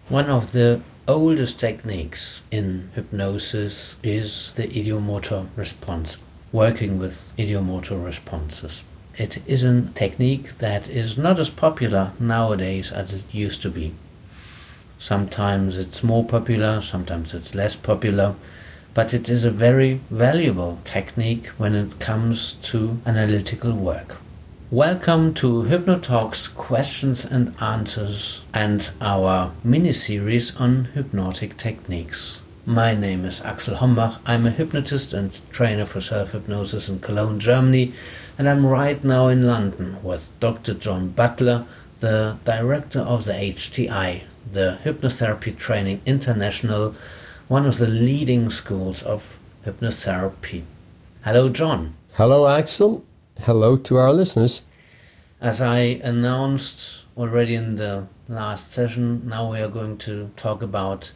One of the oldest techniques in hypnosis is the ideomotor response, working with ideomotor responses. It is a technique that is not as popular nowadays as it used to be. Sometimes it's more popular, sometimes it's less popular, but it is a very valuable technique when it comes to analytical work. Welcome to HypnoTalks Questions and Answers and our mini-series on hypnotic techniques. My name is Axel Hombach. I'm a hypnotist and trainer for self-hypnosis in Cologne, Germany, and I'm right now in London with Dr. John Butler, the director of the HTI, the Hypnotherapy Training International, one of the leading schools of hypnotherapy. Hello, John. Hello, Axel. Hello to our listeners. As I announced already in the last session, now we are going to talk about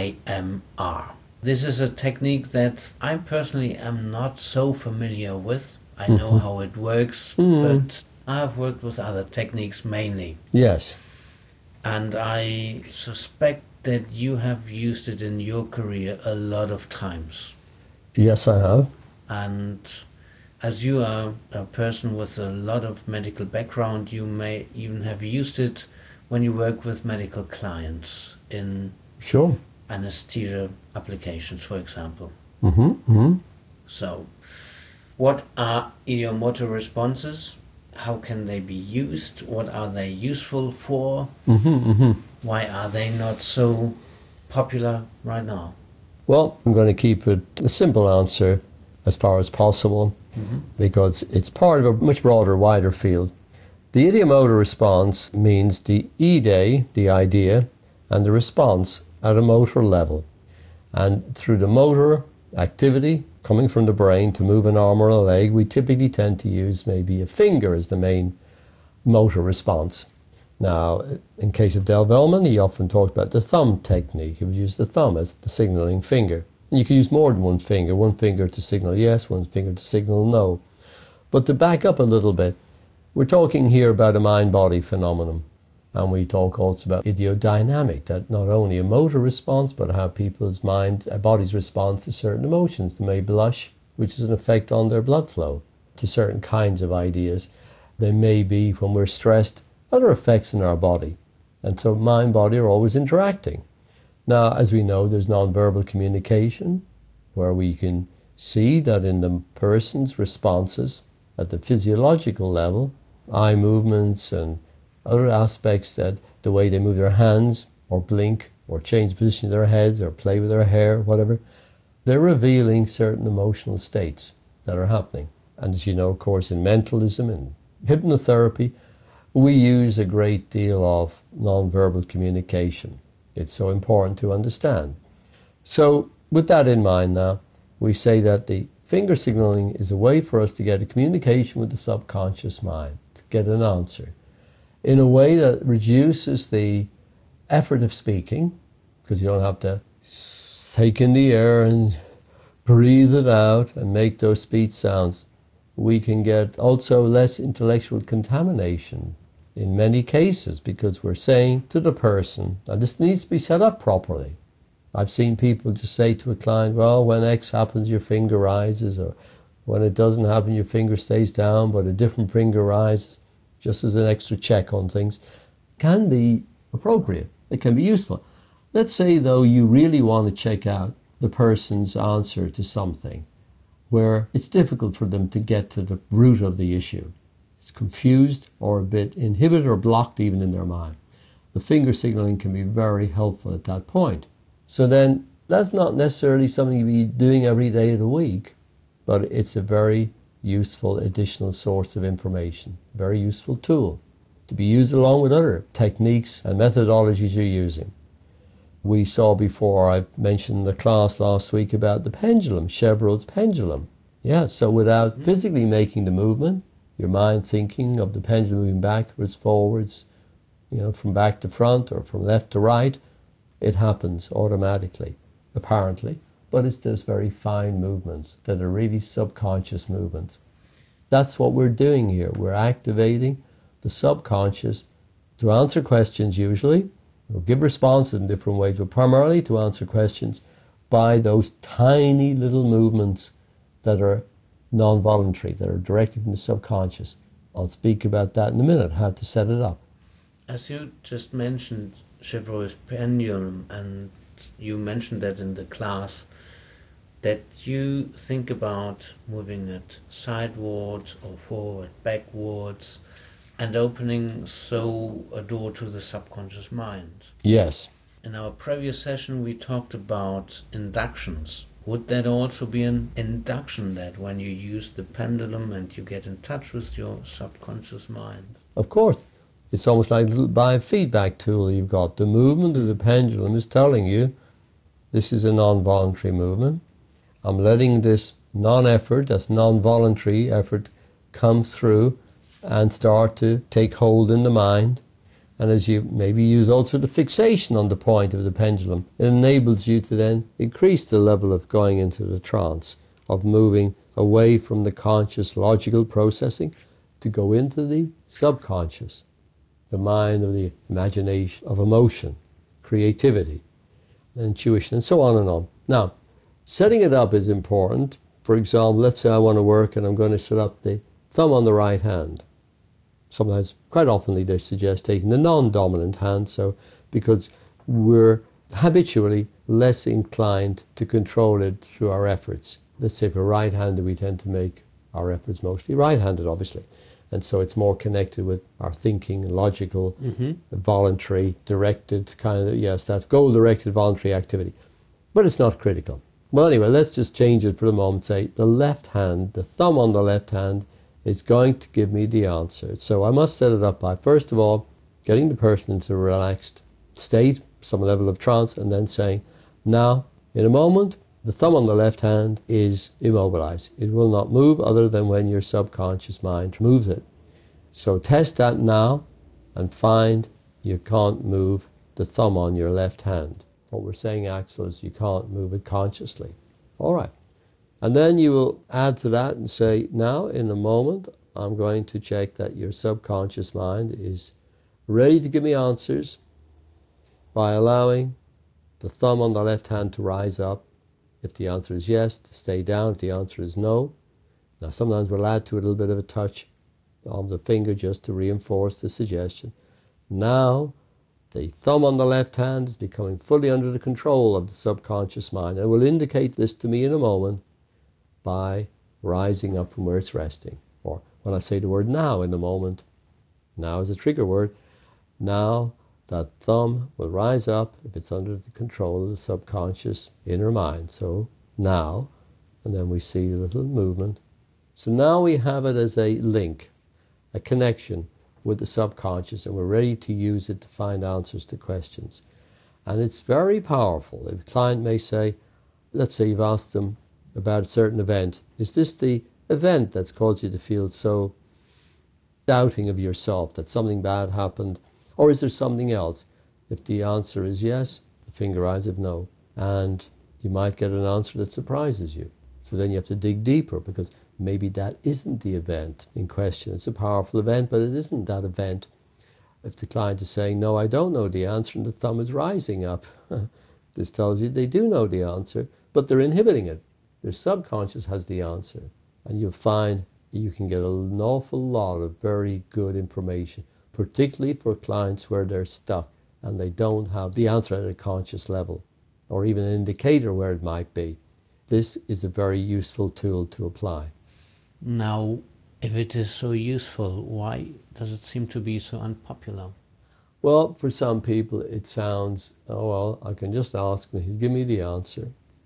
IMR. This is a technique that I personally am not so familiar with. I know how it works, but I have worked with other techniques mainly. Yes. And I suspect that you have used it in your career a lot of times. Yes, I have. And as you are a person with a lot of medical background, you may even have used it when you work with medical clients in Sure. anesthesia applications, for example. Mm-hmm. So, what are ideomotor responses? How can they be used? What are they useful for? Why are they not so popular right now? Well, I'm going to keep it a simple answer as far as possible because it's part of a much broader, wider field. The ideomotor response means the ide, the idea, and the response at a motor level. And through the motor activity coming from the brain to move an arm or a leg, we typically tend to use maybe a finger as the main motor response. Now, in case of Del Velman, he often talked about the thumb technique. He would use the thumb as the signaling finger. And you can use more than one finger to signal yes, one finger to signal no. But to back up a little bit, we're talking here about a mind-body phenomenon. And we talk also about ideodynamic, that not only a motor response, but how people's bodies respond to certain emotions. They may blush, which is an effect on their blood flow, to certain kinds of ideas. There may be, when we're stressed, other effects in our body. And so mind-body are always interacting. Now, as we know, there's non-verbal communication, where we can see that in the person's responses at the physiological level, eye movements and other aspects, that the way they move their hands or blink or change position of their heads or play with their hair, whatever, they're revealing certain emotional states that are happening. And as you know, of course, in mentalism and hypnotherapy, we use a great deal of non-verbal communication. It's so important to understand. So with that in mind now, we say that the finger signaling is a way for us to get a communication with the subconscious mind, to get an answer, in a way that reduces the effort of speaking, because you don't have to take in the air and breathe it out and make those speech sounds. We can get also less intellectual contamination in many cases, because we're saying to the person, and this needs to be set up properly. I've seen people just say to a client, well, when X happens, your finger rises, or when it doesn't happen, your finger stays down, but a different finger rises, just as an extra check on things. Can be appropriate. It can be useful. Let's say, though, you really want to check out the person's answer to something where it's difficult for them to get to the root of the issue. It's confused or a bit inhibited or blocked even in their mind. The finger signaling can be very helpful at that point. So then, that's not necessarily something you be doing every day of the week, but it's a very useful additional source of information, very useful tool to be used along with other techniques and methodologies you're using. We saw before, I mentioned in the class last week about the pendulum, Chevreul's pendulum. Yeah, so without physically making the movement, your mind thinking of the pendulum moving backwards, forwards, from back to front or from left to right, it happens automatically, apparently. But it's those very fine movements that are really subconscious movements. That's what we're doing here. We're activating the subconscious to answer questions usually, We'll give responses in different ways, but primarily to answer questions by those tiny little movements that are non-voluntary, that are directly from the subconscious. I'll speak about that in a minute, how to set it up. As you just mentioned Chevreul's pendulum, and you mentioned that in the class, that you think about moving it sidewards or forward, backwards, and opening so a door to the subconscious mind. Yes. In our previous session we talked about inductions. Would that also be an induction, that when you use the pendulum and you get in touch with your subconscious mind? Of course. It's almost like a little biofeedback tool you've got. The movement of the pendulum is telling you this is a non-voluntary movement. I'm letting this non-effort, this non-voluntary effort, come through and start to take hold in the mind. And as you maybe use also the fixation on the point of the pendulum, it enables you to then increase the level of going into the trance, of moving away from the conscious logical processing to go into the subconscious, the mind of the imagination, of emotion, creativity, intuition, and so on and on. Now, setting it up is important. For example, let's say I want to work and I'm going to set up the thumb on the right hand. Sometimes, quite often, they suggest taking the non-dominant hand, so because we're habitually less inclined to control it through our efforts. Let's say if we're right-handed, we tend to make our efforts mostly right-handed, obviously. And so it's more connected with our thinking, logical, voluntary, directed kind of, yes, that goal-directed voluntary activity. But it's not critical. Well, anyway, let's just change it for the moment. Say the left hand, the thumb on the left hand, is going to give me the answer. So I must set it up by, first of all, getting the person into a relaxed state, some level of trance, and then saying, now, in a moment, the thumb on the left hand is immobilized. It will not move other than when your subconscious mind moves it. So test that now and find you can't move the thumb on your left hand. What we're saying, Axel, is you can't move it consciously. All right. And then you will add to that and say, now, in a moment, I'm going to check that your subconscious mind is ready to give me answers by allowing the thumb on the left hand to rise up. If the answer is yes, to stay down. If the answer is no. Now, sometimes we'll add to it a little bit of a touch of the finger just to reinforce the suggestion. Now, the thumb on the left hand is becoming fully under the control of the subconscious mind. It will indicate this to me in a moment by rising up from where it's resting. Or when I say the word now in the moment, now is a trigger word, now that thumb will rise up if it's under the control of the subconscious inner mind. So now, and then we see a little movement. So now we have it as a link, a connection with the subconscious, and we're ready to use it to find answers to questions. And it's very powerful. A client may say, let's say you've asked them about a certain event. Is this the event that's caused you to feel so doubting of yourself, that something bad happened? Or is there something else? If the answer is yes, the finger rise if no. And you might get an answer that surprises you. So then you have to dig deeper, because maybe that isn't the event in question. It's a powerful event, but it isn't that event. If the client is saying, no, I don't know the answer, and the thumb is rising up, this tells you they do know the answer, but they're inhibiting it. Their subconscious has the answer. And you'll find you can get an awful lot of very good information, particularly for clients where they're stuck and they don't have the answer at a conscious level, or even an indicator where it might be. This is a very useful tool to apply. Now, if it is so useful, why does it seem to be so unpopular? Well, for some people it sounds, oh well, I can just ask him, he'll give me the answer.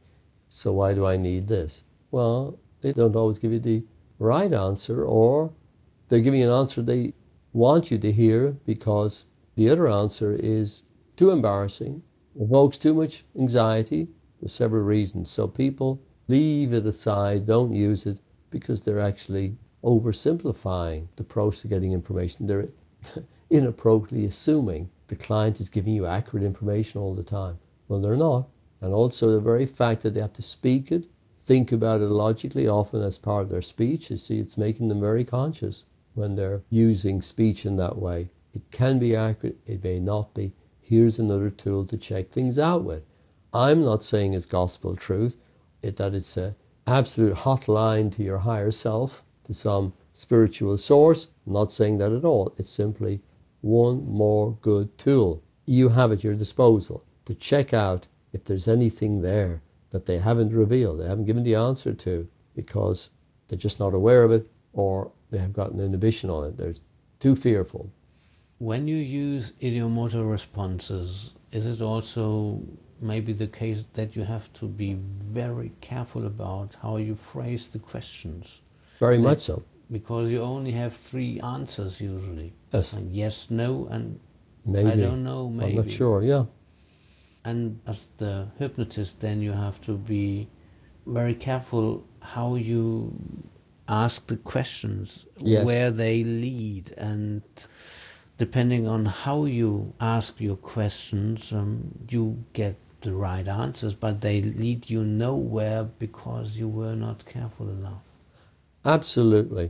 So why do I need this? Well, they don't always give you the right answer, or they're giving you an answer they want you to hear because the other answer is too embarrassing, evokes too much anxiety for several reasons. So people leave it aside, don't use it, because they're actually oversimplifying the process of getting information. They're inappropriately assuming the client is giving you accurate information all the time. Well, they're not. And also the very fact that they have to speak it, think about it logically, often as part of their speech, you see, it's making them very conscious when they're using speech in that way. It can be accurate, it may not be. here's another tool to check things out with. I'm not saying it's gospel truth, that it's an absolute hotline to your higher self, to some spiritual source. I'm not saying that at all. It's simply one more good tool you have at your disposal to check out if there's anything there that they haven't revealed, they haven't given the answer to, because they're just not aware of it, or they have got an inhibition on it. They're too fearful. When you use idiomotor responses, is it also maybe the case that you have to be very careful about how you phrase the questions? Very much so. Because you only have 3 answers usually. Yes. Like yes, no, and Maybe. I don't know, maybe. I'm not sure, yeah. And as the hypnotist, then you have to be very careful how you ask the questions, Yes. where they lead, and depending on how you ask your questions, you get the right answers, but they lead you nowhere because you were not careful enough. Absolutely.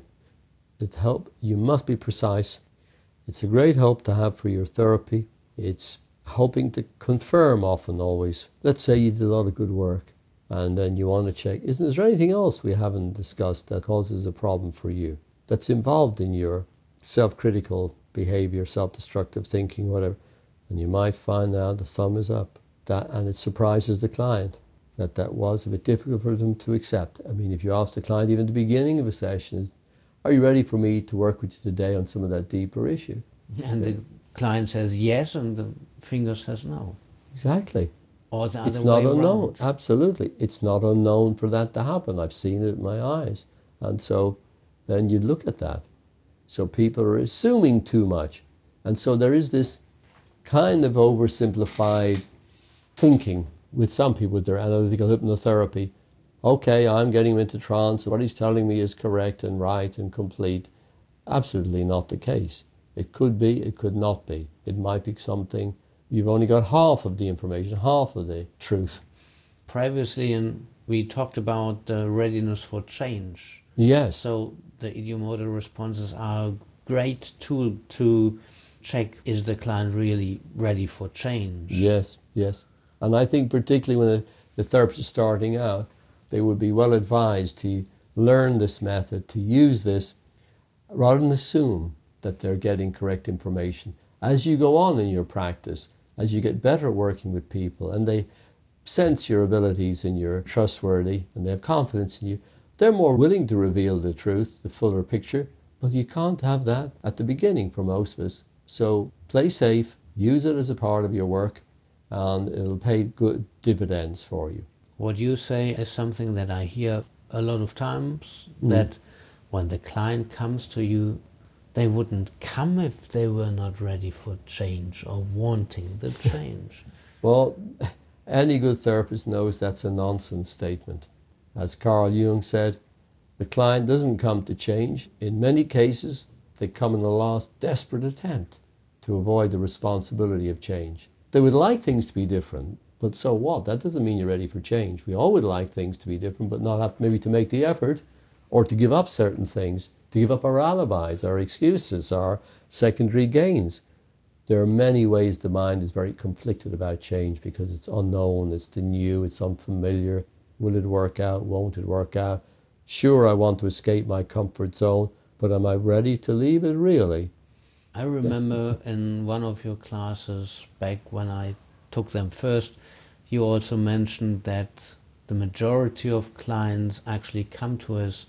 You must be precise. It's a great help to have for your therapy. It's helping to confirm often, always. Let's say you did a lot of good work and then you want to check, is there anything else we haven't discussed that causes a problem for you, that's involved in your self-critical behavior, self-destructive thinking, whatever, and you might find out the thumb is up. And it surprises the client that was a bit difficult for them to accept. I mean, if you ask the client even at the beginning of a session, are you ready for me to work with you today on some of that deeper issue? And the client says yes, and the finger says no. Exactly. Or the other It's not way unknown. around. Absolutely. It's not unknown for that to happen. I've seen it with my eyes. And so then you look at that. So people are assuming too much. And so there is this kind of oversimplified thinking with some people with their analytical hypnotherapy. Okay, I'm getting him into trance. What he's telling me is correct and right and complete. Absolutely not the case. It could be, it could not be. It might be something, you've only got half of the information, half of the truth. Previously, we talked about readiness for change. Yes. So the idiomotor responses are a great tool to check, is the client really ready for change? Yes, yes. And I think particularly when the therapist is starting out, they would be well advised to learn this method, to use this, rather than assume that they're getting correct information. As you go on in your practice, as you get better working with people and they sense your abilities and you're trustworthy and they have confidence in you, they're more willing to reveal the truth, the fuller picture, but you can't have that at the beginning for most of us. So play safe, use it as a part of your work, and it'll pay good dividends for you. What you say is something that I hear a lot of times, that when the client comes to you, they wouldn't come if they were not ready for change or wanting the change. Well, any good therapist knows that's a nonsense statement. As Carl Jung said, the client doesn't come to change. In many cases, they come in the last desperate attempt to avoid the responsibility of change. They would like things to be different, but so what? That doesn't mean you're ready for change. We all would like things to be different, but not have maybe to make the effort or to give up certain things, to give up our alibis, our excuses, our secondary gains. There are many ways the mind is very conflicted about change because it's unknown, it's the new, it's unfamiliar. Will it work out? Won't it work out? Sure, I want to escape my comfort zone, but am I ready to leave it really? I remember in one of your classes back when I took them first, you also mentioned that the majority of clients actually come to us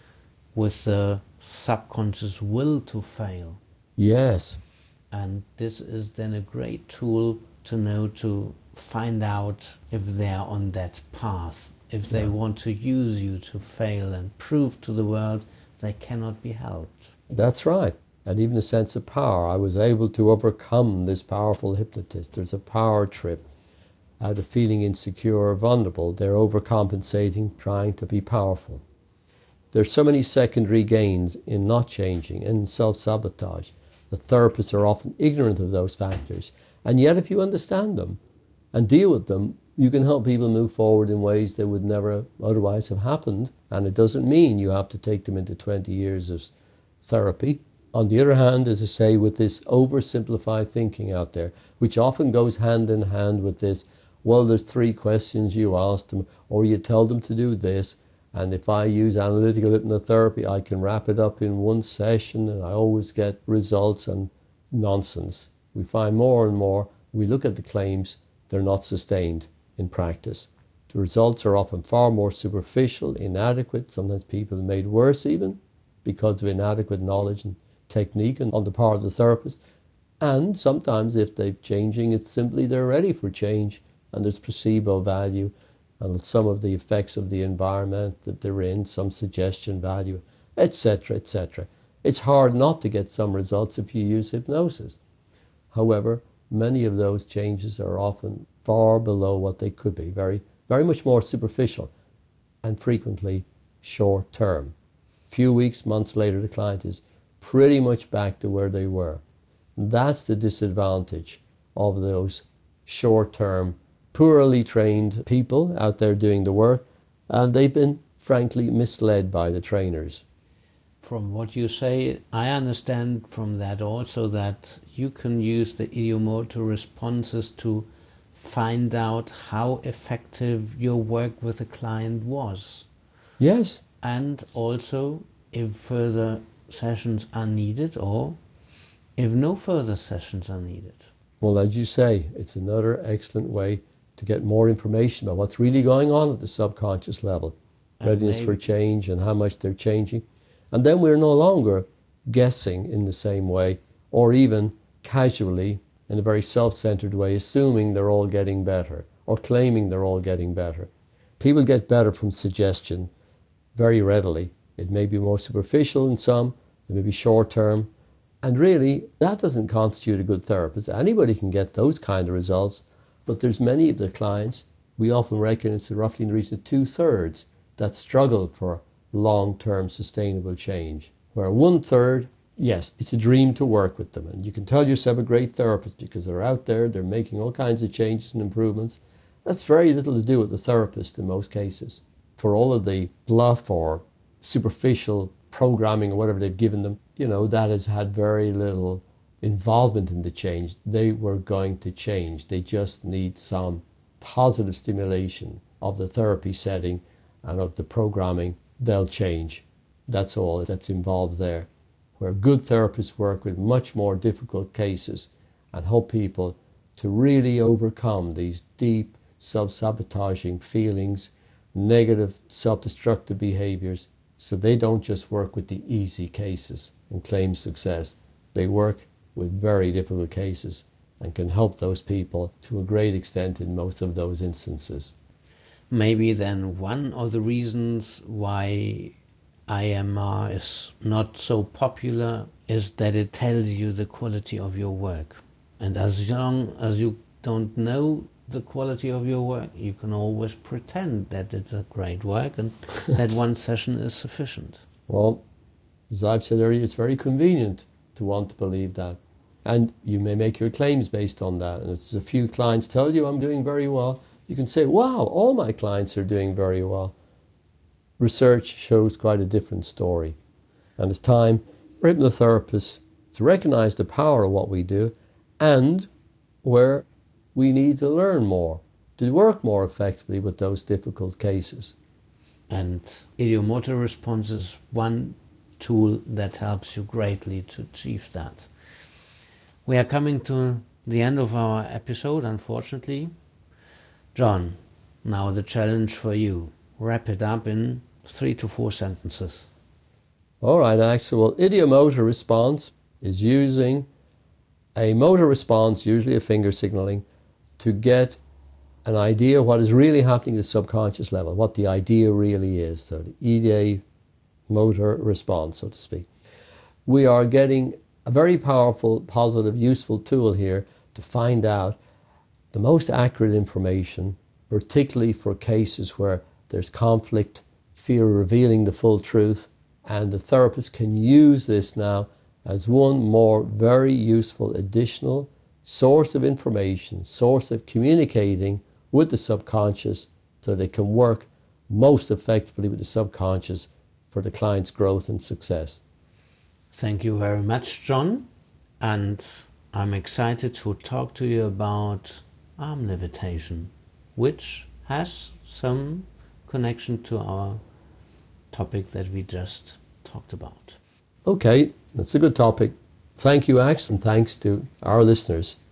with the subconscious will to fail. Yes. And this is then a great tool to know, to find out if they're on that path, if they want to use you to fail and prove to the world they cannot be helped. That's right. And even a sense of power. I was able to overcome this powerful hypnotist. There's a power trip. Out of feeling insecure or vulnerable, they're overcompensating, trying to be powerful. There's so many secondary gains in not changing, in self-sabotage. The therapists are often ignorant of those factors. And yet if you understand them and deal with them, you can help people move forward in ways that would never otherwise have happened. And it doesn't mean you have to take them into 20 years of therapy. On the other hand, as I say, with this oversimplified thinking out there, which often goes hand in hand with this, well, there's 3 questions you ask them, or you tell them to do this, and if I use analytical hypnotherapy, I can wrap it up in 1 session and I always get results, and nonsense. We find more and more, we look at the claims, they're not sustained in practice. The results are often far more superficial, inadequate, sometimes people are made worse even because of inadequate knowledge and technique on the part of the therapist. And sometimes if they're changing, it's simply they're ready for change and there's placebo value and some of the effects of the environment that they're in, some suggestion value, etc., etc. It's hard not to get some results if you use hypnosis. However, many of those changes are often far below what they could be, very, very much more superficial and frequently short term. Few weeks, months later, the client is pretty much back to where they were. That's the disadvantage of those short-term, poorly trained people out there doing the work, and they've been, frankly, misled by the trainers. From what you say, I understand from that also that you can use the idiomotor responses to find out how effective your work with a client was. Yes. And also if further sessions are needed or if no further sessions are needed. Well, as you say, it's another excellent way to get more information about what's really going on at the subconscious level, readiness for change and how much they're changing. And then we're no longer guessing in the same way or even casually in a very self-centered way assuming they're all getting better or claiming they're all getting better. People get better from suggestion very readily. It may be more superficial in some, it may be short term, and really that doesn't constitute a good therapist. Anybody can get those kind of results, but there's many of the clients, we often reckon it's roughly in the region of 2/3 that struggle for long-term sustainable change, where 1/3, yes, it's a dream to work with them, and you can tell yourself a great therapist because they're out there, they're making all kinds of changes and improvements. That's very little to do with the therapist in most cases. For all of the bluff or superficial programming or whatever they've given them, that has had very little involvement in the change. They were going to change. They just need some positive stimulation of the therapy setting and of the programming. They'll change. That's all that's involved there. Where good therapists work with much more difficult cases and help people to really overcome these deep self-sabotaging feelings, negative self-destructive behaviors, so they don't just work with the easy cases and claim success. They work with very difficult cases and can help those people to a great extent in most of those instances. Maybe then one of the reasons why IMR is not so popular is that it tells you the quality of your work. And as long as you don't know the quality of your work, you can always pretend that it's a great work and that one session is sufficient. Well, as I've said earlier, it's very convenient to want to believe that. And you may make your claims based on that. And if a few clients tell you I'm doing very well, you can say, wow, all my clients are doing very well. Research shows quite a different story. And it's time for hypnotherapists to recognize the power of what we do and where we need to learn more, to work more effectively with those difficult cases. And idiomotor response is one tool that helps you greatly to achieve that. We are coming to the end of our episode, unfortunately. John, now the challenge for you. Wrap it up in 3 to 4 sentences. All right, Axel. Well, idiomotor response is using a motor response, usually a finger signaling, to get an idea of what is really happening at the subconscious level, what the idea really is. So the idiomotor response, so to speak. We are getting a very powerful, positive, useful tool here to find out the most accurate information, particularly for cases where there's conflict, fear of revealing the full truth, and the therapist can use this now as one more very useful additional source of information, source of communicating with the subconscious so they can work most effectively with the subconscious for the client's growth and success. Thank you very much, John. And I'm excited to talk to you about arm levitation, which has some connection to our topic that we just talked about. Okay, that's a good topic. Thank you, Ax, and thanks to our listeners.